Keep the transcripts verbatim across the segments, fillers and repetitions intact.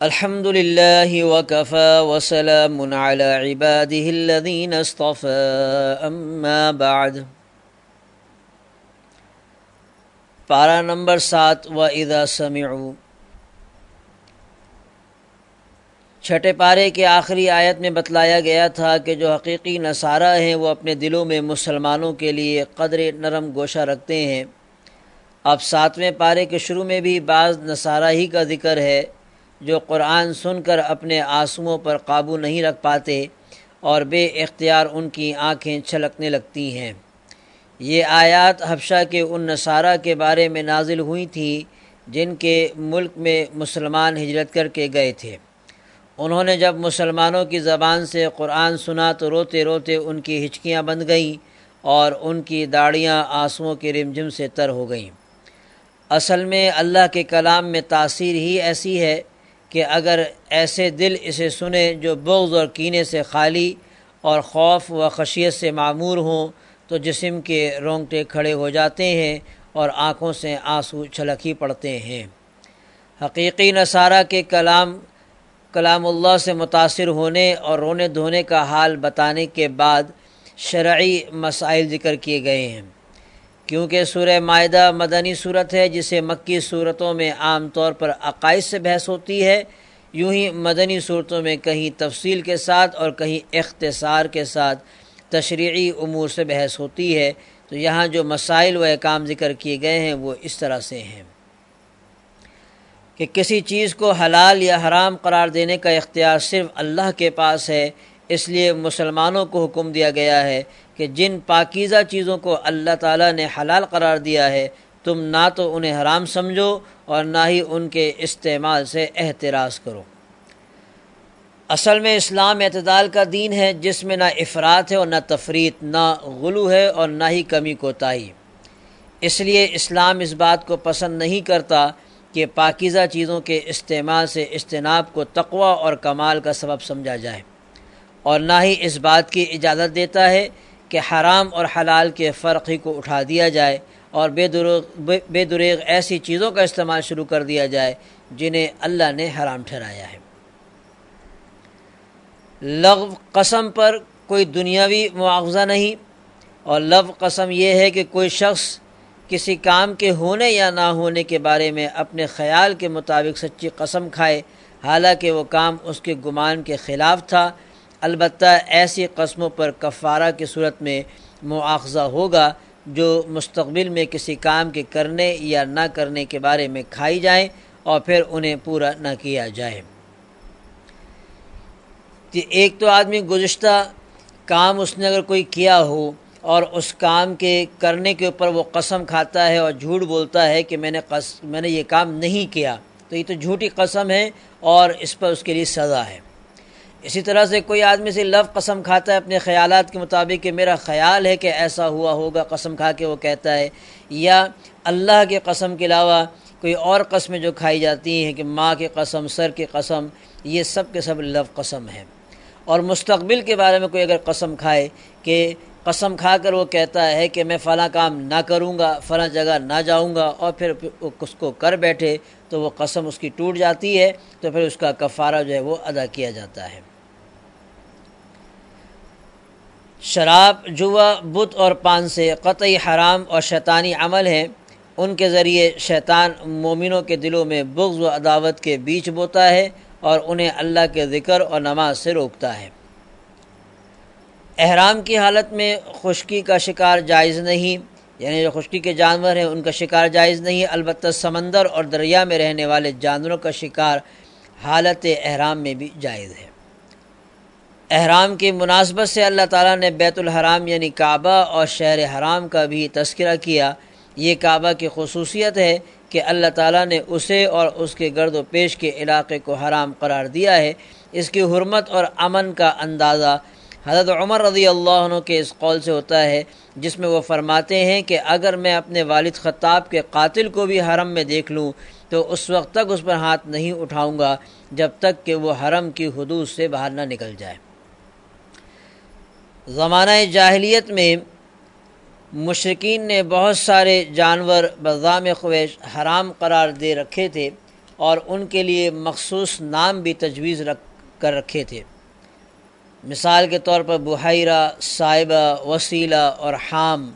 الحمد للہ وکفى وسلام علی عباده الذین اصطفى اما بعد۔ پارہ نمبر سات، وَإِذَا سَمِعُوا۔ چھٹے پارے کے آخری آیت میں بتلایا گیا تھا کہ جو حقیقی نصارہ ہیں وہ اپنے دلوں میں مسلمانوں کے لیے قدر نرم گوشہ رکھتے ہیں۔ اب ساتویں پارے کے شروع میں بھی بعض نصارہ ہی کا ذکر ہے جو قرآن سن کر اپنے آنسوؤں پر قابو نہیں رکھ پاتے اور بے اختیار ان کی آنکھیں چھلکنے لگتی ہیں۔ یہ آیات حبشہ کے ان نصارہ کے بارے میں نازل ہوئی تھیں جن کے ملک میں مسلمان ہجرت کر کے گئے تھے۔ انہوں نے جب مسلمانوں کی زبان سے قرآن سنا تو روتے روتے ان کی ہچکیاں بند گئیں اور ان کی داڑیاں آنسوؤں کے رمجم سے تر ہو گئیں۔ اصل میں اللہ کے کلام میں تاثیر ہی ایسی ہے کہ اگر ایسے دل اسے سنے جو بغض اور کینے سے خالی اور خوف و خشیت سے معمور ہوں تو جسم کے رونگٹے کھڑے ہو جاتے ہیں اور آنکھوں سے آنسو چھلک ہی پڑتے ہیں۔ حقیقی نصارہ کے کلام کلام اللہ سے متاثر ہونے اور رونے دھونے کا حال بتانے کے بعد شرعی مسائل ذکر کیے گئے ہیں۔ کیونکہ سورہ مائدہ مدنی صورت ہے جسے مکی صورتوں میں عام طور پر عقائد سے بحث ہوتی ہے، یوں ہی مدنی صورتوں میں کہیں تفصیل کے ساتھ اور کہیں اختصار کے ساتھ تشریعی امور سے بحث ہوتی ہے، تو یہاں جو مسائل و احکام ذکر کیے گئے ہیں وہ اس طرح سے ہیں کہ کسی چیز کو حلال یا حرام قرار دینے کا اختیار صرف اللہ کے پاس ہے، اس لیے مسلمانوں کو حکم دیا گیا ہے کہ جن پاکیزہ چیزوں کو اللہ تعالیٰ نے حلال قرار دیا ہے تم نہ تو انہیں حرام سمجھو اور نہ ہی ان کے استعمال سے احتراز کرو۔ اصل میں اسلام اعتدال کا دین ہے جس میں نہ افراط ہے اور نہ تفریط، نہ غلو ہے اور نہ ہی کمی کوتاہی۔ اس لیے اسلام اس بات کو پسند نہیں کرتا کہ پاکیزہ چیزوں کے استعمال سے اجتناب کو تقوی اور کمال کا سبب سمجھا جائے، اور نہ ہی اس بات کی اجازت دیتا ہے کہ حرام اور حلال کے فرق ہی کو اٹھا دیا جائے اور بے دروغ بے دریغ ایسی چیزوں کا استعمال شروع کر دیا جائے جنہیں اللہ نے حرام ٹھہرایا ہے۔ لغو قسم پر کوئی دنیاوی مواخذہ نہیں، اور لغو قسم یہ ہے کہ کوئی شخص کسی کام کے ہونے یا نہ ہونے کے بارے میں اپنے خیال کے مطابق سچی قسم کھائے حالانکہ وہ کام اس کے گمان کے خلاف تھا۔ البتہ ایسی قسموں پر کفارہ کی صورت میں مواخذہ ہوگا جو مستقبل میں کسی کام کے کرنے یا نہ کرنے کے بارے میں کھائی جائیں اور پھر انہیں پورا نہ کیا جائے۔ کہ ایک تو آدمی گزشتہ کام اس نے اگر کوئی کیا ہو اور اس کام کے کرنے کے اوپر وہ قسم کھاتا ہے اور جھوٹ بولتا ہے کہ میں نے قسم میں نے یہ کام نہیں کیا، تو یہ تو جھوٹی قسم ہے اور اس پر اس کے لیے سزا ہے۔ اسی طرح سے کوئی آدمی سے لفظ قسم کھاتا ہے اپنے خیالات کے مطابق کہ میرا خیال ہے کہ ایسا ہوا ہوگا، قسم کھا کے وہ کہتا ہے، یا اللہ کے قسم کے علاوہ کوئی اور قسمیں جو کھائی جاتی ہیں کہ ماں کی قسم، سر کی قسم، یہ سب کے سب لفظ قسم ہے۔ اور مستقبل کے بارے میں کوئی اگر قسم کھائے کہ قسم کھا کر وہ کہتا ہے کہ میں فلاں کام نہ کروں گا، فلاں جگہ نہ جاؤں گا، اور پھر اس کو کر بیٹھے تو وہ قسم اس کی ٹوٹ جاتی ہے، تو پھر اس کا کفارہ جو ہے وہ ادا کیا جاتا ہے۔ شراب، جوا، بت اور پان سے قطعی حرام اور شیطانی عمل ہیں۔ ان کے ذریعے شیطان مومنوں کے دلوں میں بغض و عداوت کے بیچ بوتا ہے اور انہیں اللہ کے ذکر اور نماز سے روکتا ہے۔ احرام کی حالت میں خشکی کا شکار جائز نہیں، یعنی جو خشکی کے جانور ہیں ان کا شکار جائز نہیں، البتہ سمندر اور دریا میں رہنے والے جانوروں کا شکار حالت احرام میں بھی جائز ہے۔ احرام کی مناسبت سے اللہ تعالیٰ نے بیت الحرام یعنی کعبہ اور شہر حرام کا بھی تذکرہ کیا۔ یہ کعبہ کی خصوصیت ہے کہ اللہ تعالیٰ نے اسے اور اس کے گرد و پیش کے علاقے کو حرام قرار دیا ہے۔ اس کی حرمت اور امن کا اندازہ حضرت عمر رضی اللہ عنہ کے اس قول سے ہوتا ہے جس میں وہ فرماتے ہیں کہ اگر میں اپنے والد خطاب کے قاتل کو بھی حرم میں دیکھ لوں تو اس وقت تک اس پر ہاتھ نہیں اٹھاؤں گا جب تک کہ وہ حرم کی حدود سے باہر نہ نکل جائے۔ زمانہ جاہلیت میں مشرکین نے بہت سارے جانور بذام خویش حرام قرار دے رکھے تھے اور ان کے لیے مخصوص نام بھی تجویز رکھ کر رکھے تھے۔ مثال کے طور پر بحیرہ، صائبہ، وسیلہ اور حام۔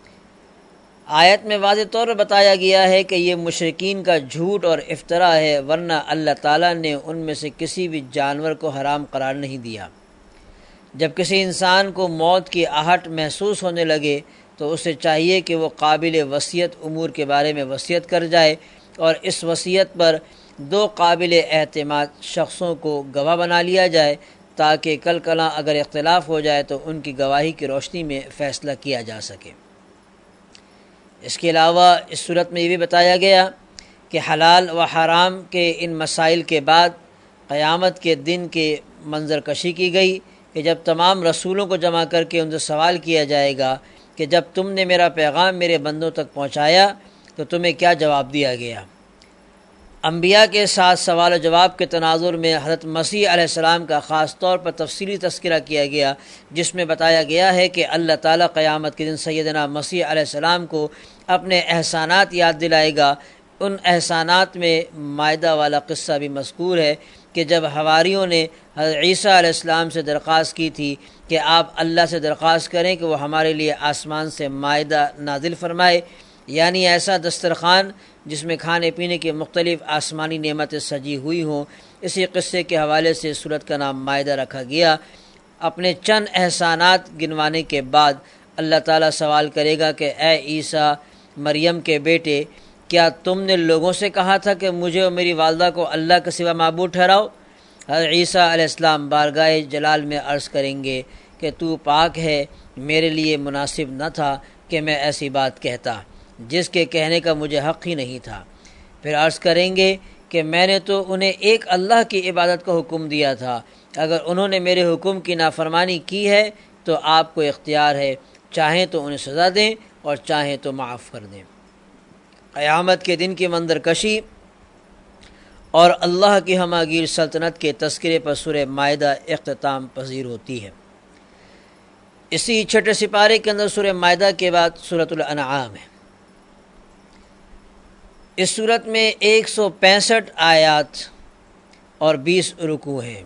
آیت میں واضح طور پر بتایا گیا ہے کہ یہ مشرکین کا جھوٹ اور افتراء ہے، ورنہ اللہ تعالیٰ نے ان میں سے کسی بھی جانور کو حرام قرار نہیں دیا۔ جب کسی انسان کو موت کی آہٹ محسوس ہونے لگے تو اسے چاہیے کہ وہ قابل وصیت امور کے بارے میں وصیت کر جائے اور اس وصیت پر دو قابل اعتماد شخصوں کو گواہ بنا لیا جائے تاکہ کل کلاں اگر اختلاف ہو جائے تو ان کی گواہی کی روشنی میں فیصلہ کیا جا سکے۔ اس کے علاوہ اس صورت میں یہ بھی بتایا گیا کہ حلال و حرام کے ان مسائل کے بعد قیامت کے دن کے منظر کشی کی گئی کہ جب تمام رسولوں کو جمع کر کے ان سے سوال کیا جائے گا کہ جب تم نے میرا پیغام میرے بندوں تک پہنچایا تو تمہیں کیا جواب دیا گیا۔ انبیاء کے ساتھ سوال و جواب کے تناظر میں حضرت مسیح علیہ السلام کا خاص طور پر تفصیلی تذکرہ کیا گیا، جس میں بتایا گیا ہے کہ اللہ تعالیٰ قیامت کے دن سیدنا مسیح علیہ السلام کو اپنے احسانات یاد دلائے گا۔ ان احسانات میں مائدہ والا قصہ بھی مذکور ہے کہ جب حواریوں نے حضرت عیسیٰ علیہ السلام سے درخواست کی تھی کہ آپ اللہ سے درخواست کریں کہ وہ ہمارے لیے آسمان سے مائدہ نازل فرمائے، یعنی ایسا دسترخوان جس میں کھانے پینے کی مختلف آسمانی نعمتیں سجی ہوئی ہوں۔ اسی قصے کے حوالے سے سورت کا نام مائدہ رکھا گیا۔ اپنے چند احسانات گنوانے کے بعد اللہ تعالیٰ سوال کرے گا کہ اے عیسیٰ مریم کے بیٹے، کیا تم نے لوگوں سے کہا تھا کہ مجھے اور میری والدہ کو اللہ کے سوا معبود ٹھہراؤ؟ حضرت عیسیٰ علیہ السلام بارگاہ جلال میں عرض کریں گے کہ تو پاک ہے، میرے لیے مناسب نہ تھا کہ میں ایسی بات کہتا جس کے کہنے کا مجھے حق ہی نہیں تھا۔ پھر عرض کریں گے کہ میں نے تو انہیں ایک اللہ کی عبادت کا حکم دیا تھا، اگر انہوں نے میرے حکم کی نافرمانی کی ہے تو آپ کو اختیار ہے، چاہیں تو انہیں سزا دیں اور چاہیں تو معاف کر دیں۔ قیامت کے دن کی منظر کشی اور اللہ کی ہماگیر سلطنت کے تذکرے پر سورہ مائدہ اختتام پذیر ہوتی ہے۔ اسی چھٹے سپارے کے اندر سورہ مائدہ کے بعد سورۃ الانعام ہے۔ اس صورت میں ایک سو پینسٹھ آیات اور بیس رکوع ہیں۔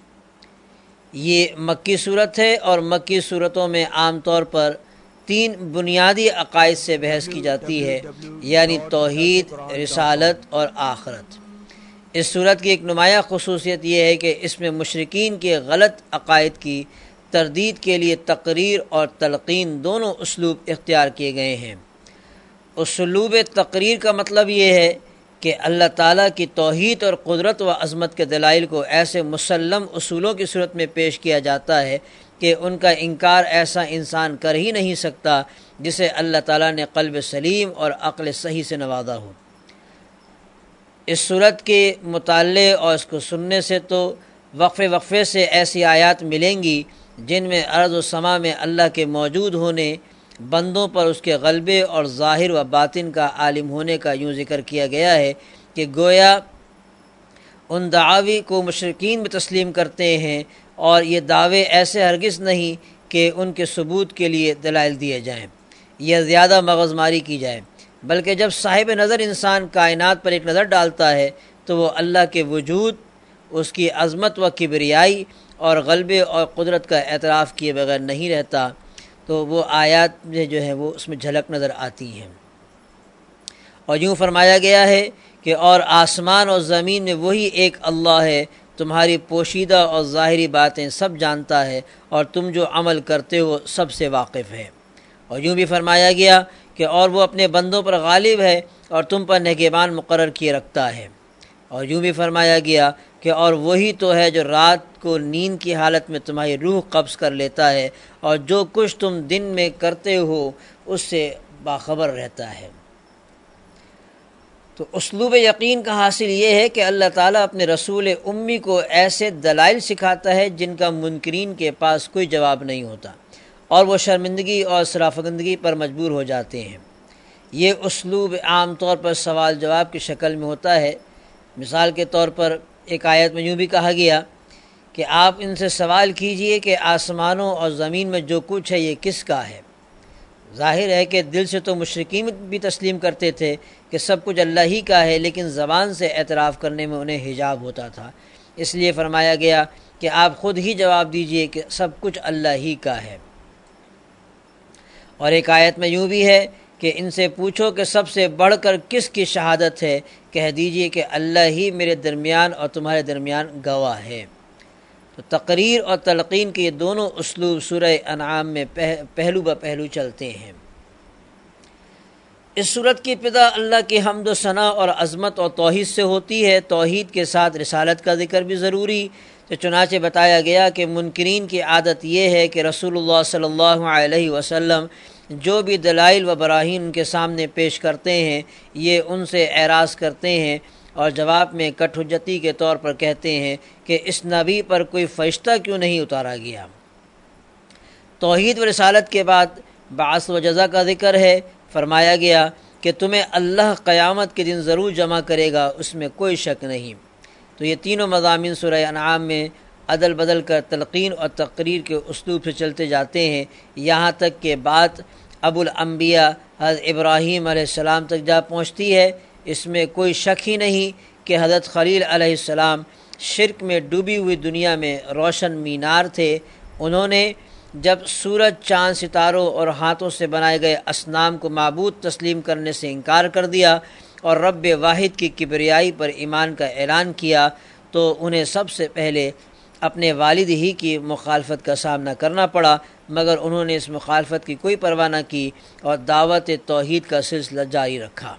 یہ مکی صورت ہے اور مکی صورتوں میں عام طور پر تین بنیادی عقائد سے بحث کی جاتی ہے، یعنی توحید، رسالت اور آخرت۔ اس صورت کی ایک نمایاں خصوصیت یہ ہے کہ اس میں مشرکین کے غلط عقائد کی تردید کے لیے تقریر اور تلقین دونوں اسلوب اختیار کیے گئے ہیں۔ اسلوب تقریر کا مطلب یہ ہے کہ اللہ تعالیٰ کی توحید اور قدرت و عظمت کے دلائل کو ایسے مسلم اصولوں کی صورت میں پیش کیا جاتا ہے کہ ان کا انکار ایسا انسان کر ہی نہیں سکتا جسے اللہ تعالیٰ نے قلب سلیم اور عقل صحیح سے نوازا ہو۔ اس صورت کے مطالعے اور اس کو سننے سے تو وقفے وقفے سے ایسی آیات ملیں گی جن میں ارض و سما میں اللہ کے موجود ہونے، بندوں پر اس کے غلبے اور ظاہر و باطن کا عالم ہونے کا یوں ذکر کیا گیا ہے کہ گویا ان دعاوی کو مشرکین بھی تسلیم کرتے ہیں، اور یہ دعوے ایسے ہرگز نہیں کہ ان کے ثبوت کے لیے دلائل دیے جائیں یا زیادہ مغز ماری کی جائے، بلکہ جب صاحب نظر انسان کائنات پر ایک نظر ڈالتا ہے تو وہ اللہ کے وجود، اس کی عظمت و کبریائی اور غلبے اور قدرت کا اعتراف کیے بغیر نہیں رہتا، تو وہ آیات میں جو ہے وہ اس میں جھلک نظر آتی ہیں۔ اور یوں فرمایا گیا ہے کہ اور آسمان اور زمین میں وہی ایک اللہ ہے، تمہاری پوشیدہ اور ظاہری باتیں سب جانتا ہے اور تم جو عمل کرتے ہو سب سے واقف ہے۔ اور یوں بھی فرمایا گیا کہ اور وہ اپنے بندوں پر غالب ہے اور تم پر نگہبان مقرر کیے رکھتا ہے۔ اور یوں بھی فرمایا گیا کہ اور وہی تو ہے جو رات کو نیند کی حالت میں تمہاری روح قبض کر لیتا ہے اور جو کچھ تم دن میں کرتے ہو اس سے باخبر رہتا ہے۔ تو اسلوب یقین کا حاصل یہ ہے کہ اللہ تعالیٰ اپنے رسول امی کو ایسے دلائل سکھاتا ہے جن کا منکرین کے پاس کوئی جواب نہیں ہوتا، اور وہ شرمندگی اور سرافکندگی پر مجبور ہو جاتے ہیں۔ یہ اسلوب عام طور پر سوال جواب کی شکل میں ہوتا ہے۔ مثال کے طور پر ایک آیت میں یوں بھی کہا گیا کہ آپ ان سے سوال کیجئے کہ آسمانوں اور زمین میں جو کچھ ہے یہ کس کا ہے؟ ظاہر ہے کہ دل سے تو مشرکین بھی تسلیم کرتے تھے کہ سب کچھ اللہ ہی کا ہے، لیکن زبان سے اعتراف کرنے میں انہیں حجاب ہوتا تھا۔ اس لیے فرمایا گیا کہ آپ خود ہی جواب دیجئے کہ سب کچھ اللہ ہی کا ہے۔ اور ایک آیت میں یوں بھی ہے کہ ان سے پوچھو کہ سب سے بڑھ کر کس کی شہادت ہے، کہہ دیجئے کہ اللہ ہی میرے درمیان اور تمہارے درمیان گواہ ہے۔ تو تقریر اور تلقین کے یہ دونوں اسلوب سورہ انعام میں پہلو بہ پہلو چلتے ہیں۔ اس صورت کی ابتدا اللہ کی حمد و ثنا اور عظمت اور توحید سے ہوتی ہے۔ توحید کے ساتھ رسالت کا ذکر بھی ضروری، تو چنانچہ بتایا گیا کہ منکرین کی عادت یہ ہے کہ رسول اللہ صلی اللہ علیہ وسلم جو بھی دلائل و براہین ان کے سامنے پیش کرتے ہیں، یہ ان سے اعراض کرتے ہیں اور جواب میں کٹ حجتی کے طور پر کہتے ہیں کہ اس نبی پر کوئی فرشتہ کیوں نہیں اتارا گیا۔ توحید و رسالت کے بعد بعث و جزا کا ذکر ہے۔ فرمایا گیا کہ تمہیں اللہ قیامت کے دن ضرور جمع کرے گا، اس میں کوئی شک نہیں۔ تو یہ تینوں مضامین سورہ انعام میں عدل بدل کر تلقین اور تقریر کے اسلوب سے چلتے جاتے ہیں، یہاں تک کہ بات ابو الانبیاء حضرت ابراہیم علیہ السلام تک جا پہنچتی ہے۔ اس میں کوئی شک ہی نہیں کہ حضرت خلیل علیہ السلام شرک میں ڈوبی ہوئی دنیا میں روشن مینار تھے۔ انہوں نے جب سورج، چاند، ستاروں اور ہاتھوں سے بنائے گئے اصنام کو معبود تسلیم کرنے سے انکار کر دیا اور رب واحد کی کبریائی پر ایمان کا اعلان کیا، تو انہیں سب سے پہلے اپنے والد ہی کی مخالفت کا سامنا کرنا پڑا، مگر انہوں نے اس مخالفت کی کوئی پرواہ نہ کی اور دعوت توحید کا سلسلہ جاری رکھا۔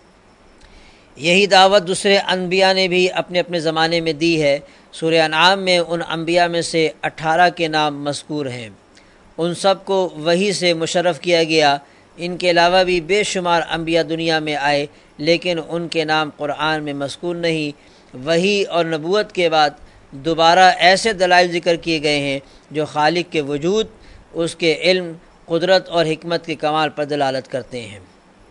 یہی دعوت دوسرے انبیاء نے بھی اپنے اپنے زمانے میں دی ہے۔ سورہ انعام میں ان انبیاء میں سے اٹھارہ کے نام مذکور ہیں، ان سب کو وحی سے مشرف کیا گیا۔ ان کے علاوہ بھی بے شمار انبیاء دنیا میں آئے، لیکن ان کے نام قرآن میں مذکور نہیں۔ وحی اور نبوت کے بعد دوبارہ ایسے دلائل ذکر کیے گئے ہیں جو خالق کے وجود، اس کے علم، قدرت اور حکمت کے کمال پر دلالت کرتے ہیں۔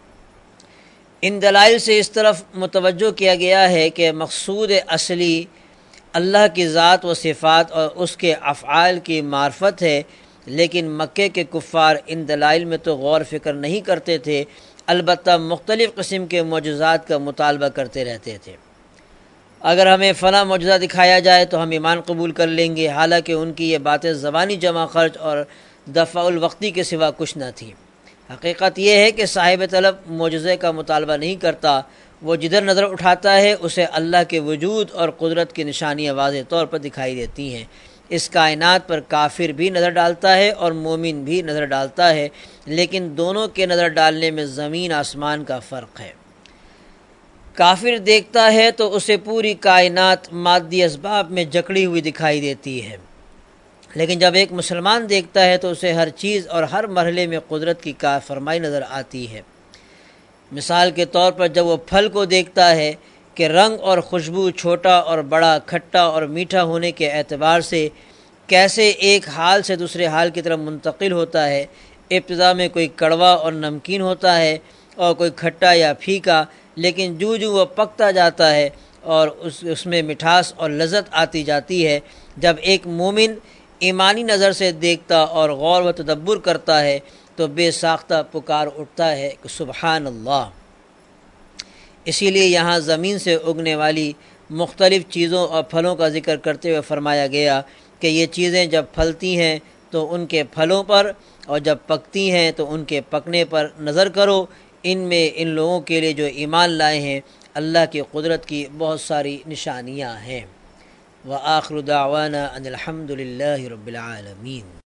ان دلائل سے اس طرف متوجہ کیا گیا ہے کہ مقصود اصلی اللہ کی ذات و صفات اور اس کے افعال کی معرفت ہے، لیکن مکے کے کفار ان دلائل میں تو غور فکر نہیں کرتے تھے، البتہ مختلف قسم کے معجزات کا مطالبہ کرتے رہتے تھے۔ اگر ہمیں فلاں معجزہ دکھایا جائے تو ہم ایمان قبول کر لیں گے، حالانکہ ان کی یہ باتیں زبانی جمع خرچ اور دفع الوقتی کے سوا کچھ نہ تھی۔ حقیقت یہ ہے کہ صاحب طلب معجزے کا مطالبہ نہیں کرتا، وہ جدھر نظر اٹھاتا ہے اسے اللہ کے وجود اور قدرت کی نشانیاں واضح طور پر دکھائی دیتی ہیں۔ اس کائنات پر کافر بھی نظر ڈالتا ہے اور مومن بھی نظر ڈالتا ہے، لیکن دونوں کے نظر ڈالنے میں زمین آسمان کا فرق ہے۔ کافر دیکھتا ہے تو اسے پوری کائنات مادی اسباب میں جکڑی ہوئی دکھائی دیتی ہے، لیکن جب ایک مسلمان دیکھتا ہے تو اسے ہر چیز اور ہر مرحلے میں قدرت کی کار فرمائی نظر آتی ہے۔ مثال کے طور پر جب وہ پھل کو دیکھتا ہے کہ رنگ اور خوشبو، چھوٹا اور بڑا، کھٹا اور میٹھا ہونے کے اعتبار سے کیسے ایک حال سے دوسرے حال کی طرف منتقل ہوتا ہے، ابتدا میں کوئی کڑوا اور نمکین ہوتا ہے اور کوئی کھٹا یا پھیکا، لیکن جو جو وہ پکتا جاتا ہے اور اس اس میں مٹھاس اور لذت آتی جاتی ہے۔ جب ایک مومن ایمانی نظر سے دیکھتا اور غور و تدبر کرتا ہے تو بے ساختہ پکار اٹھتا ہے کہ سبحان اللہ۔ اسی لیے یہاں زمین سے اگنے والی مختلف چیزوں اور پھلوں کا ذکر کرتے ہوئے فرمایا گیا کہ یہ چیزیں جب پھلتی ہیں تو ان کے پھلوں پر، اور جب پکتی ہیں تو ان کے پکنے پر نظر کرو، ان میں ان لوگوں کے لیے جو ایمان لائے ہیں اللہ کی قدرت کی بہت ساری نشانیاں ہیں۔ وآخر دعوانا ان الحمد للہ رب العالمین۔